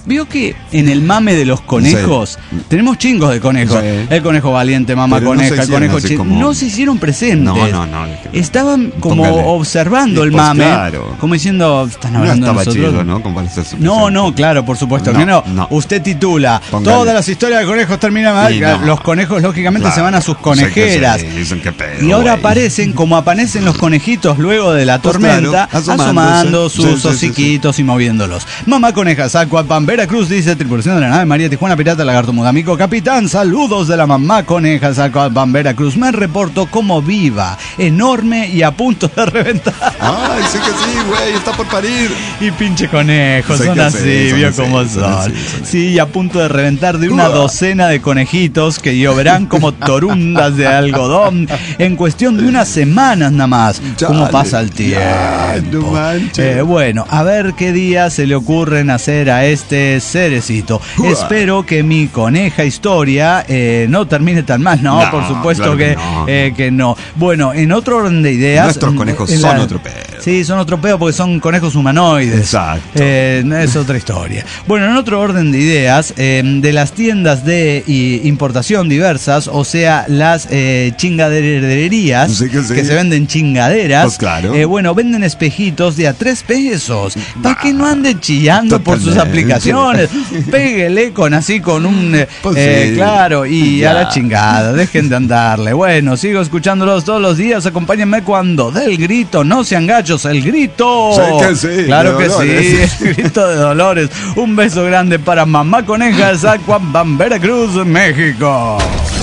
vio que en el mame de los conejos, sí. tenemos chingos de conejos. Sí. El conejo valiente, mamá pero coneja, no el conejo chico. Como... No se hicieron presentes. No, no, no. Estaban como Póngale. observando el pues mame. Claro. Como diciendo, están hablando no de nosotros. Chido, ¿no? Como no, no, claro, por supuesto no, que no. no. Usted titula, Póngale. todas las historias de conejos terminan mal. No. Los conejos, lógicamente, claro. se van a sus conejeras. Sí, dicen que pedo, y ahora wey. aparecen, como aparecen los conejitos luego de la tormenta, pues claro, asomando sus sí, hociquitos sí, sí. y moviéndolos. Mamá coneja, Zacualpan, Veracruz, dice tripulación de la nave María Tijuana Pirata Lagarto Mudamico. Capitán, saludos de la mamá coneja, Zacualpan, Veracruz. Me reporto como viva, enorme y a punto de reventar. Ay, sí que sí, güey, está por parir. Y pinche conejos, son así, sí, vio cómo son. son. Así, son sí, y a punto de reventar de una uh. docena de conejitos que lloverán como torundas de algodón en cuestión de unas semanas nada más. Chale, ¿cómo pasa el tiempo? No eh, bueno, a ver qué día se le ocurren hacer a este cerecito. Uh. Espero que mi coneja historia eh, no termine tan mal. No, no por supuesto claro que, que, no. Eh, que no. Bueno, en otro orden de ideas... Nuestros conejos son la, otro pedo. Sí, son otro pedo porque son conejos humanoides. Exacto. Eh, es otra historia. Bueno, en otro orden de ideas, eh, de las tiendas de y, importación diversas, o sea, las eh, chingadererías sí que, sí. que se venden chingaderas, pues claro. eh, bueno, venden espejitos de a tres pesos. Para que no anden chillando Totalmente. por sus aplicaciones. Péguele con así, con un... Eh, pues eh, sí. Claro, y ya. a la chingada. Dejen de andarle. Bueno, sigo escuchándolos todos los días. Acompáñenme cuando dé el grito. No sean gachos, el grito. Sí que sí. Claro que Dolores. sí. El grito de Dolores. Un beso grande para mamá coneja, Zacualpan, Veracruz, México.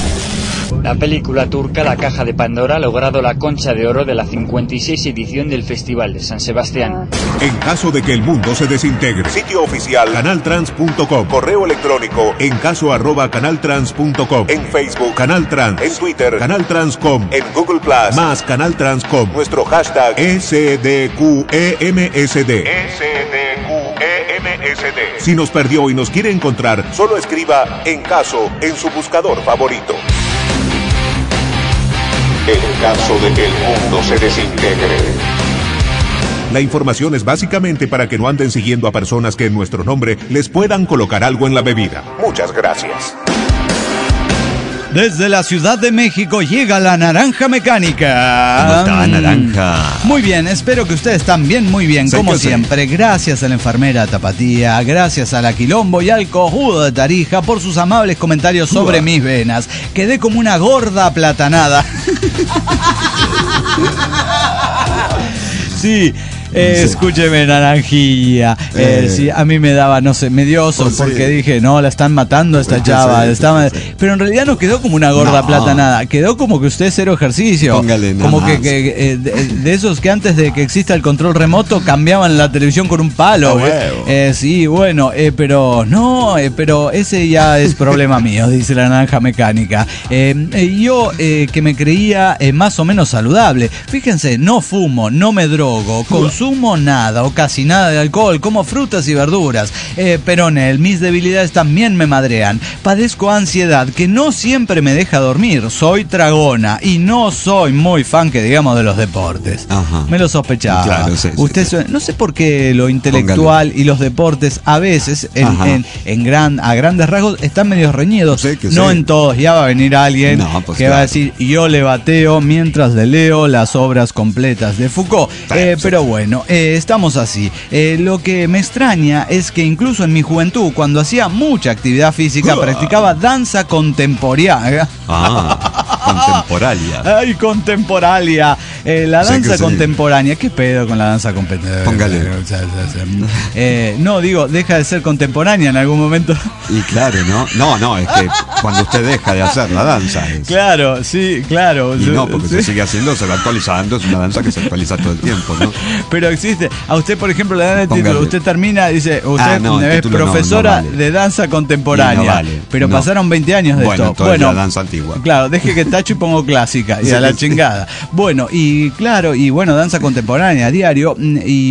La película turca La Caja de Pandora ha logrado la Concha de Oro de la cincuenta y seis edición del Festival de San Sebastián. En caso de que el mundo se desintegre, sitio oficial canaltrans punto com, correo electrónico en caso arroba canaltrans punto com, en Facebook Canal Trans, en Twitter canaltrans punto com, en Google Plus más canaltrans punto com, nuestro hashtag S D Q E M S D. S D Q E M S D. Si nos perdió y nos quiere encontrar, solo escriba en caso en su buscador favorito. En caso de que el mundo se desintegre. La información es básicamente para que no anden siguiendo a personas que en nuestro nombre les puedan colocar algo en la bebida. Muchas gracias. Desde la Ciudad de México llega la Naranja Mecánica. ¿Cómo está, Naranja? Muy bien, espero que ustedes también muy bien, como siempre. Sí. Gracias a la enfermera Tapatía, gracias a la Quilombo y al cojudo de Tarija por sus amables comentarios sobre Uah. mis venas. Quedé como una gorda aplatanada. Sí. Eh, escúcheme, Naranjilla. Eh, eh. Sí, a mí me daba, no sé, me dio oso pues porque sí. dije, no, la están matando a esta chava. Sí, está... sí, sí. Pero en realidad no quedó como una gorda no. platanada. Quedó como que usted cero ejercicio. Póngale, como que, que eh, de, de esos que antes de que exista el control remoto cambiaban la televisión con un palo. Eh. Eh, sí, bueno, eh, pero no, eh, pero ese ya es problema mío, dice la Naranja Mecánica. Eh, eh, yo eh, que me creía eh, más o menos saludable. Fíjense, no fumo, no me drogo, consumo nada o casi nada de alcohol, como frutas y verduras, eh, pero en él mis debilidades también me madrean. Padezco ansiedad que no siempre me deja dormir, soy tragona y no soy muy fan, que digamos, de los deportes. Ajá. Me lo sospechaba. Claro, sí, Usted sí, sí. No sé por qué lo intelectual Póngale. y los deportes a veces en, en, en gran, a grandes rasgos están medio reñidos. Sí, no sí. en todos. Ya va a venir alguien no, pues que claro. va a decir, yo le bateo mientras le leo las obras completas de Foucault. Eh, sí. Pero bueno, eh, estamos así. Eh, lo que me extraña es que incluso en mi juventud, cuando hacía mucha actividad física, uh. practicaba danza contemporánea. Ah, contemporánea. Ay, contemporánea. Eh, la danza sí contemporánea. Sí. ¿Qué pedo con la danza contemporánea? Póngale. Eh, no, digo, deja de ser contemporánea en algún momento. Y claro, ¿no? No, no, es que cuando usted deja de hacer la danza. Es... Claro, sí, claro. Y no, porque sí. se sigue haciendo, se va actualizando, es una danza que se actualiza todo el tiempo, ¿no? Pero existe. A usted, por ejemplo, le dan el Póngale. título, usted termina, dice, usted ah, no, es profesora no, no vale. de danza contemporánea. No vale. Pero no. pasaron veinte años de bueno, esto. Bueno, la danza antigua. Claro, deje que tacho y pongo clásica, y Sí, a la sí. chingada. Bueno, y claro, y bueno, danza contemporánea a diario, y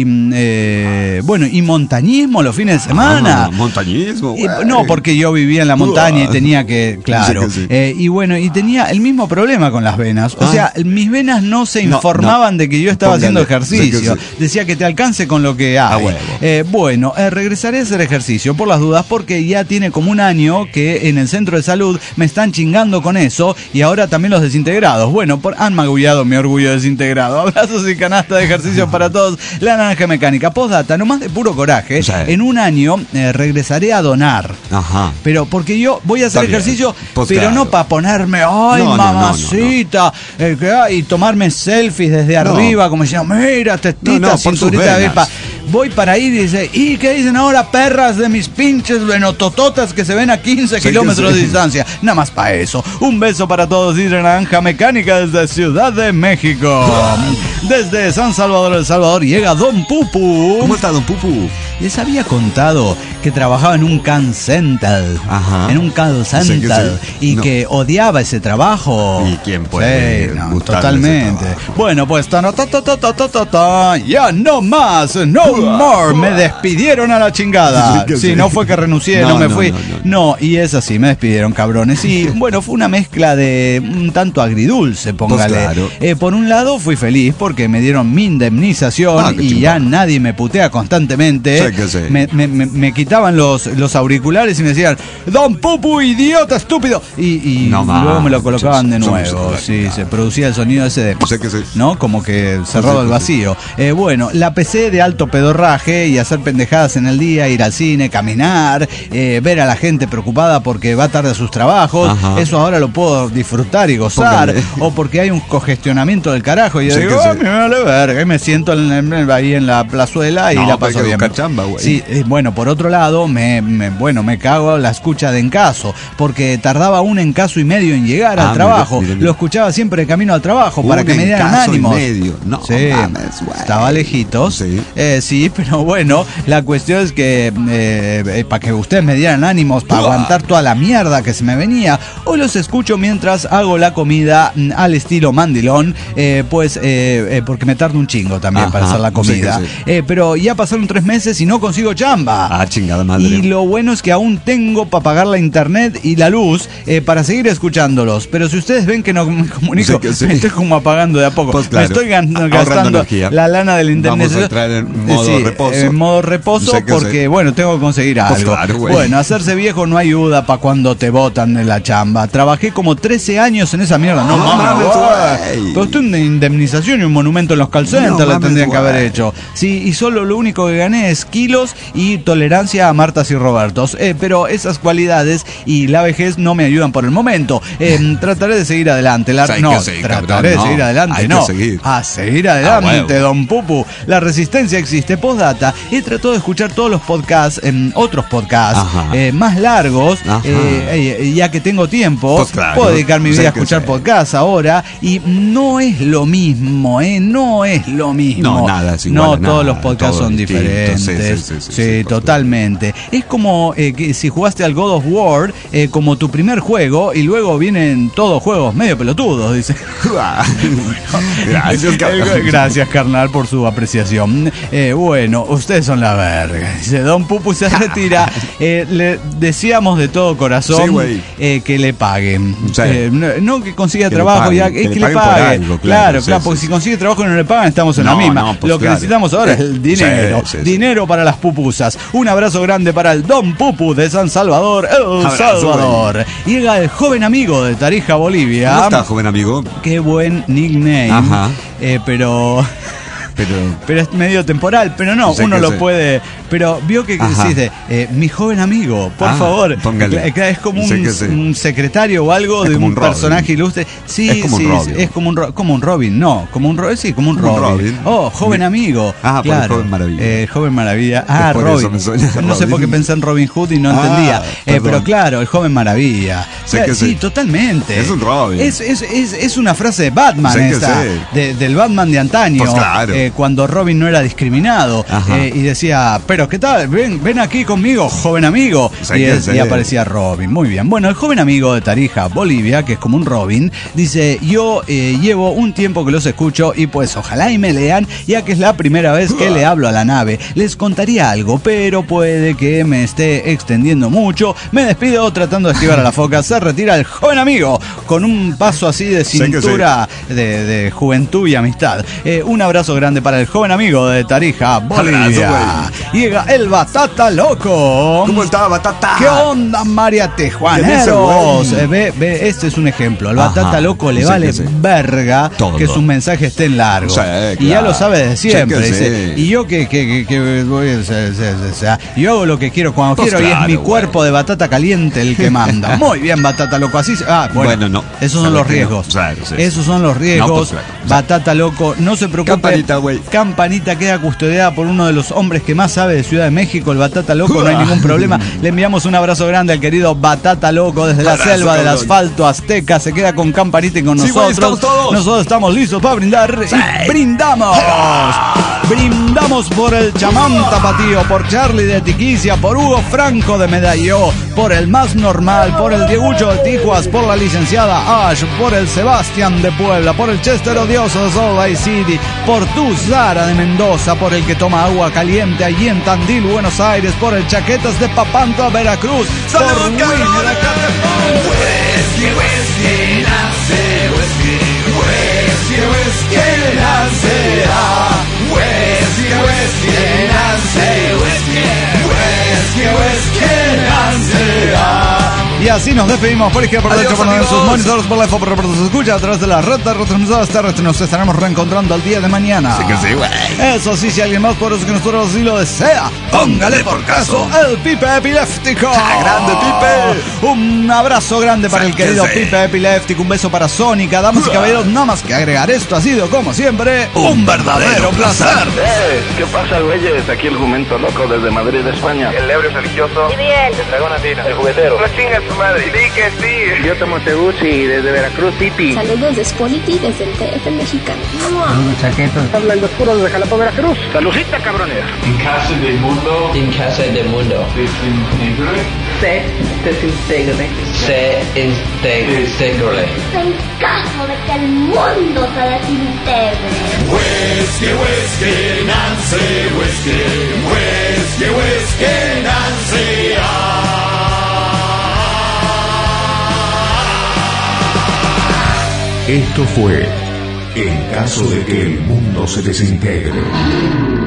eh, bueno, y montañismo los fines de semana. Ah, montañismo, Y, güey. no, porque yo vivía en la montaña y tenía que, claro, Sí que sí. eh, y bueno, y tenía el mismo problema con las venas. O Ah. sea, mis venas no se No, informaban no. de que yo estaba Póngale. haciendo ejercicio. Sí que sí. Decía que te alcance con lo que hay. A huevo. Eh, bueno, eh, regresaré a hacer ejercicio por las dudas porque ya tiene como un año que en el centro de salud me están chingando con eso y ahora también los desintegrados. Bueno, por, han magullado mi orgullo desintegrado. Abrazos y canasta de ejercicio para todos. La naranja mecánica. Postdata, nomás de puro coraje. Sí. En un año eh, regresaré a donar. Ajá. Pero porque yo voy a hacer Está bien. ejercicio, Pues pero claro. no para ponerme, ay, No, no, no, mamacita, eh, que, ay, y tomarme selfies desde No. arriba, como diciendo, mira, testita, No, no, por sus cinturita de venas. avispa. Voy para ahí y dice, ¿y qué dicen ahora, perras de mis pinches venotototas que se ven a quince Sí que kilómetros sí. de distancia? Nada más para eso. Un beso para todos y naranja mecánica desde Ciudad de México. Desde San Salvador, El Salvador, llega Don Pupu. ¿Cómo está, don Pupu? Les había contado que trabajaba en un call center, Ajá. en un call Sí que center, sí. y No. que odiaba ese trabajo. ¿Y quién puede Sí, no, gustarle totalmente. ese trabajo? Bueno, pues ta, ta, ta, ta, ta, ta, ta, ta, ya no más, no more, me despidieron a la chingada. Sí que Sí, sí. no fue que renuncié, no, No, me no, fui. no, No, no, no. y es así, me despidieron, cabrones. Y bueno, fue una mezcla de un tanto agridulce, póngale. Pues claro. Eh, por un lado fui feliz porque me dieron mi indemnización Ah, qué y chingón. ya nadie me putea constantemente. Sí que sí. Me, me- me- me quitaban los, los auriculares y me decían, Don Pupu, idiota, estúpido. Y, y No luego me lo manches, colocaban de son nuevo. mis Sí, se producía el sonido ese de... Sí que sí. ¿No? Como que cerrado Sí, el sí, vacío. Eh, bueno, la P C de alto pedorraje y hacer pendejadas en el día, ir al cine, caminar, eh, ver a la gente preocupada porque va tarde a sus trabajos. Ajá. Eso ahora lo puedo disfrutar y gozar. Póngale. O porque hay un congestionamiento del carajo y yo Sí digo, que "Ah, sí. me vale verga", y me siento en- en- ahí en la plazuela y No, la pero hay paso que bien. buscar chamba, güey. Sí, eh, bueno, por otro lado, me, me- bueno, me cago la escucha de encaso, porque tardaba un encaso y medio en llegar Ah, al trabajo. mire, mire, mire. Lo escuchaba siempre de camino al trabajo para Un que me dieran encaso y ánimos. medio. No sí, mames, güey. estaba lejitos. Sí. Eh, sí, pero bueno, la cuestión es que eh, eh, para que ustedes me dieran ánimos para Uah. aguantar toda la mierda que se me venía, hoy los escucho mientras hago la comida mm, al estilo mandilón, eh, pues eh, eh, porque me tarda un chingo también Ajá, para hacer la sí comida. que sí. Eh, pero ya pasaron tres meses y no consigo chamba. Ah, chingada madre. Y lo bueno es que aún tengo para pagar la internet y la luz eh, para seguir escuchándolos. Pero si ustedes ven que no me comunico, Sí que sí. me estoy como apagando de a poco. Pues claro, Me estoy gan- ahorrando gastando energía. la lana del internet. Vamos a entrar en modo Sí, reposo. En modo reposo Sí que porque, sí. bueno, tengo que conseguir Pues algo. claro, güey. Bueno, hacerse viejo no ayuda para cuando te botan de la chamba. Trabajé como trece años en esa mierda. No, No mames, mames, güey. güey. Pero esto es una indemnización y un monumento en los call centers No la mames, tendrían que haber güey. hecho. Sí, y solo lo único que gané es kilos y tolerancia a Martas y Robertos. Eh, pero esas cualidades y la vejez no me ayudan por el momento. Eh, trataré de seguir adelante. La- Hay no, que seguir, trataré cabrón, de no. seguir adelante. Hay que no, seguir. a seguir A adelante, huevo. don Pupu. La resistencia existe. Postdata. He tratado de escuchar todos los podcasts, en otros podcasts Ajá. eh, más largos, Ajá. eh, eh, ya que tengo tiempo. Pues claro. Puedo dedicar mi Sí vida a que escuchar sí. podcasts ahora y no es lo mismo, ¿eh? No es lo mismo. No, nada es igual No, a nada, todos los podcasts todo son distinto. diferentes. Sí, Sí, sí, sí, sí, sí, pues totalmente. Es como eh, que si jugaste al God of War eh, como tu primer juego y luego vienen todos juegos medio pelotudos, dice. Gracias, cabrón. Eh, Gracias, carnal, por su apreciación. Eh, bueno, ustedes son la verga. Dice, Don Pupu se retira. Eh, le decíamos de todo corazón Sí, güey. eh, que le paguen. Sí. Eh, no, no que consiga Que le trabajo, paguen, ya, que es le que le paguen por paguen. algo, claro, claro, sí, claro, sí, porque sí. si consigue trabajo y no le pagan, estamos en No, la misma. no, pues Lo que claro. necesitamos ahora es el dinero. Sí, sí, sí. Dinero para las pupusas. Un abrazo grande para el Don Pupu de San Salvador, El Abrazo, Salvador. Llega el joven amigo de Tarija, Bolivia. ¿Cómo está, joven amigo? Qué buen nickname. Ajá. Eh, pero. Pero... Pero es medio temporal, pero no, Sí uno que lo sí. puede. Pero vio que Ajá. sí, dice, eh, mi joven amigo, por Ah, favor. póngale. Cla- Es como Sí un, que sí. un secretario o algo Es de como un, un Robin. personaje ilustre. Sí, Es como un sí, Robin. es como un, Ro- como un Robin, no, como un Robin, sí, como un Como un Robin. Robin. Oh, joven Mi- amigo. Ah, por el claro. Joven Maravilla. Eh, joven Maravilla. Ah, por Robin. eso me suena No sé Robin. por qué pensé en Robin Hood y no Ah, entendía. Eh, perdón. pero claro, el joven Maravilla. Sé Claro, que sí, sí. totalmente. Es un Robin. Es, es, es, es una frase de Batman Sé que esta, sí. de- del Batman de antaño. Pues claro. Eh, eh, cuando Robin no era discriminado eh, y decía, pero ¿qué tal? Ven, ven aquí conmigo, joven amigo. Y, es, y aparecía Robin. Muy bien. Bueno, el joven amigo de Tarija, Bolivia, que es como un Robin, dice, yo eh, llevo un tiempo que los escucho y pues ojalá y me lean, ya que es la primera vez que le hablo a la nave. Les contaría algo, pero puede que me esté extendiendo mucho. Me despido tratando de esquivar a la foca. Se retira el joven amigo con un paso así de cintura sí. de, de juventud y amistad. Eh, un abrazo grande para el joven amigo de Tarija, Bolivia. Llega el Batata Loco. ¿Cómo está, Batata? ¿Qué onda, María Tejuaneros? Eh, ve, ve, este es un ejemplo. Al Batata Ajá. Loco le sí, vale sí. verga Todo. que sus mensajes estén largos. Sí, claro. Y ya lo sabe de siempre. Sí, dice, sí. Y yo que, que, que, que voy a, se, se, se, se, yo hago lo que quiero cuando pues quiero claro, y es mi güey. cuerpo de batata caliente el que manda. Muy bien, Batata Loco. Así Ah, bueno, bueno no. Esos son los riesgos. No. Claro, sí. Esos son los riesgos. No, pues, claro. Batata Loco, no se preocupe. Campanita, güey. Campanita queda custodiada por uno de los hombres que más sabe de Ciudad de México, el Batata Loco, no hay ningún problema. Le enviamos un abrazo grande al querido Batata Loco desde la abrazo, selva cabrón. del asfalto azteca. Se queda con Campanita y con sí, nosotros. Güey, todos. Nosotros estamos listos para brindar sí. y brindamos. Brindamos por el chamán tapatío, por Charlie de Tiquicia, por Hugo Franco de Medalló, por el más normal, por el Diegucho de Tijuas, por la licenciada Ash, por el Sebastián de Puebla, por el Chester Odioso de Salt Lake City, por tu Zara de Mendoza, por el que toma agua caliente allí en Tandil, Buenos Aires, por el Chaquetas de Papantla, Veracruz, por Winnie de Catepón. Whisky, whisky, nace, whisky, whisky, whisky, nace, whisky, whisky, nace, whisky, whisky, whisky, nace. Y así nos despedimos por izquierda, por derecha, por en sus monitores, por la F O, por se escucha a través de la red de retransmisoras terrestres. Nos estaremos reencontrando el día de mañana. Sí que sí, güey. Eso sí, si alguien más por eso que nosotros así lo desea, póngale por caso el Pipe Epiléptico. ¡Ah, grande, Pipe! Un abrazo grande para sí, el querido sí. Pipe Epiléptico. Un beso para Sónica. Damas y caballeros, nada más que agregar. Esto ha sido, como siempre, un, un verdadero placer. Eh, ¿qué pasa, güeyes? Aquí el Jumento Loco desde Madrid, España. El ebrio religioso. Y bien. El dragón latino. El juguetero. No chingas tu madre. Sí que sí. Yo tomo Teguchi desde Veracruz City. Saludos de Spolity desde el T F mexicano. Saludos, Chaquetos. Hablan los puros de Jalapa, Veracruz. Saludcita, cabrones. En casa del mundo. En casa del mundo. Desintegre. Se desintegre. Se desintegre. En caso de que el mundo se desintegre. Whisky, whisky, Nancy, whisky. Whisky, whisky, Nancy. Esto fue En caso de que el mundo se desintegre.